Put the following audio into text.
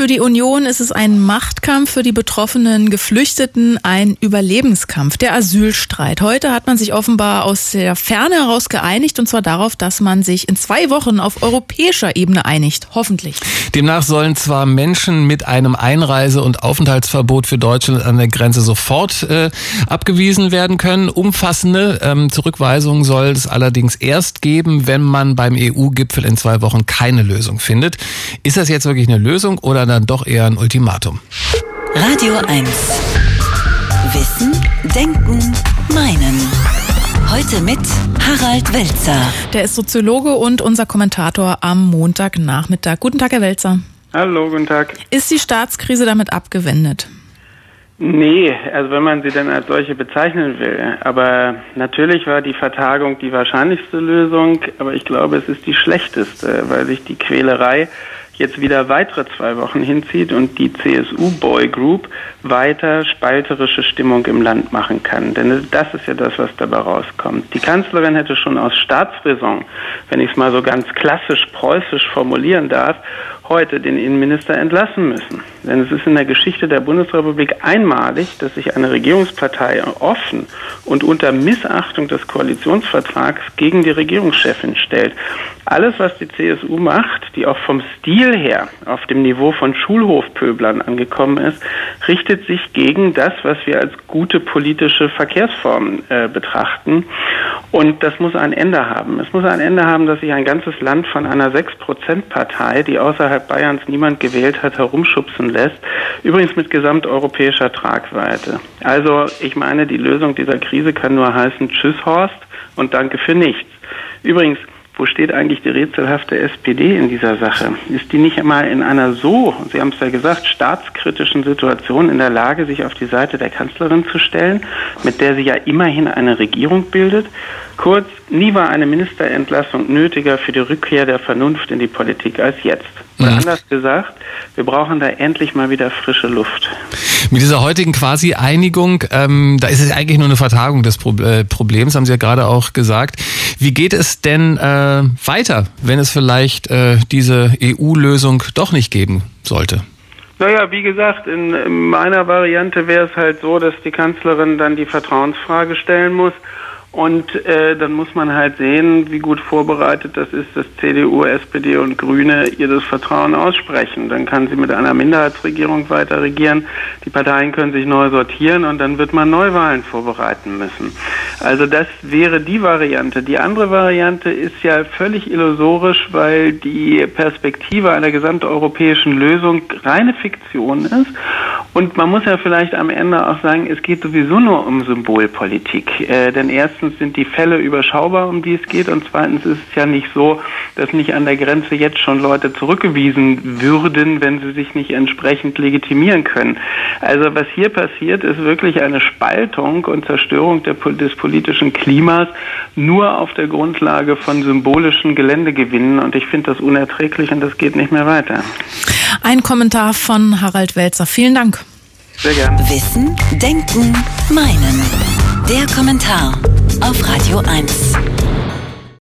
Für die Union ist es ein Machtkampf, für die betroffenen Geflüchteten ein Überlebenskampf, der Asylstreit. Heute hat man sich offenbar aus der Ferne heraus geeinigt, und zwar darauf, dass man sich in 2 Wochen auf europäischer Ebene einigt, hoffentlich. Demnach sollen zwar Menschen mit einem Einreise- und Aufenthaltsverbot für Deutschland an der Grenze sofort abgewiesen werden können. Umfassende Zurückweisungen soll es allerdings erst geben, wenn man beim EU-Gipfel in 2 Wochen keine Lösung findet. Ist das jetzt wirklich eine Lösung oder dann doch eher ein Ultimatum? Radio 1. Wissen, Denken, Meinen. Heute mit Harald Welzer. Der ist Soziologe und unser Kommentator am Montagnachmittag. Guten Tag, Herr Welzer. Hallo, guten Tag. Ist die Staatskrise damit abgewendet? Nee, also wenn man sie denn als solche bezeichnen will. Aber natürlich war die Vertagung die wahrscheinlichste Lösung, aber ich glaube, es ist die schlechteste, weil sich die Quälerei jetzt wieder weitere 2 Wochen hinzieht und die CSU-Boy Group weiter spalterische Stimmung im Land machen kann. Denn das ist ja das, was dabei rauskommt. Die Kanzlerin hätte schon aus Staatsräson, wenn ich es mal so ganz klassisch preußisch formulieren darf, heute den Innenminister entlassen müssen. Denn es ist in der Geschichte der Bundesrepublik einmalig, dass sich eine Regierungspartei offen und unter Missachtung des Koalitionsvertrags gegen die Regierungschefin stellt. Alles, was die CSU macht, die auch vom Stil her auf dem Niveau von Schulhofpöblern angekommen ist, richtet sich gegen das, was wir als gute politische Verkehrsformen betrachten. Und das muss ein Ende haben. Es muss ein Ende haben, dass sich ein ganzes Land von einer 6%-Partei, die außerhalb Bayerns niemand gewählt hat, herumschubsen lässt. Übrigens mit gesamteuropäischer Tragweite. Also ich meine, die Lösung dieser Krise kann nur heißen, tschüss Horst und danke für nichts. Übrigens, wo steht eigentlich die rätselhafte SPD in dieser Sache? Ist die nicht einmal in einer so, Sie haben es ja gesagt, staatskritischen Situation in der Lage, sich auf die Seite der Kanzlerin zu stellen, mit der sie ja immerhin eine Regierung bildet? Kurz, nie war eine Ministerentlassung nötiger für die Rückkehr der Vernunft in die Politik als jetzt. Oder anders gesagt, wir brauchen da endlich mal wieder frische Luft. Mit dieser heutigen Quasi-Einigung, da ist es eigentlich nur eine Vertagung des Problems, haben Sie ja gerade auch gesagt. Wie geht es denn weiter, wenn es vielleicht diese EU-Lösung doch nicht geben sollte? Naja, wie gesagt, in meiner Variante wäre es halt so, dass die Kanzlerin dann die Vertrauensfrage stellen muss. Und dann muss man halt sehen, wie gut vorbereitet das ist, dass CDU, SPD und Grüne ihr das Vertrauen aussprechen. Dann kann sie mit einer Minderheitsregierung weiter regieren. Die Parteien können sich neu sortieren und dann wird man Neuwahlen vorbereiten müssen. Also das wäre die Variante. Die andere Variante ist ja völlig illusorisch, weil die Perspektive einer gesamteuropäischen Lösung reine Fiktion ist. Und man muss ja vielleicht am Ende auch sagen, es geht sowieso nur um Symbolpolitik. Denn erstens sind die Fälle überschaubar, um die es geht, und zweitens ist es ja nicht so, dass nicht an der Grenze jetzt schon Leute zurückgewiesen würden, wenn sie sich nicht entsprechend legitimieren können. Also was hier passiert, ist wirklich eine Spaltung und Zerstörung des politischen Klimas nur auf der Grundlage von symbolischen Geländegewinnen, und ich finde das unerträglich und das geht nicht mehr weiter. Ein Kommentar von Harald Welzer. Vielen Dank. Sehr gerne. Wissen, Denken, Meinen. Der Kommentar auf Radio 1.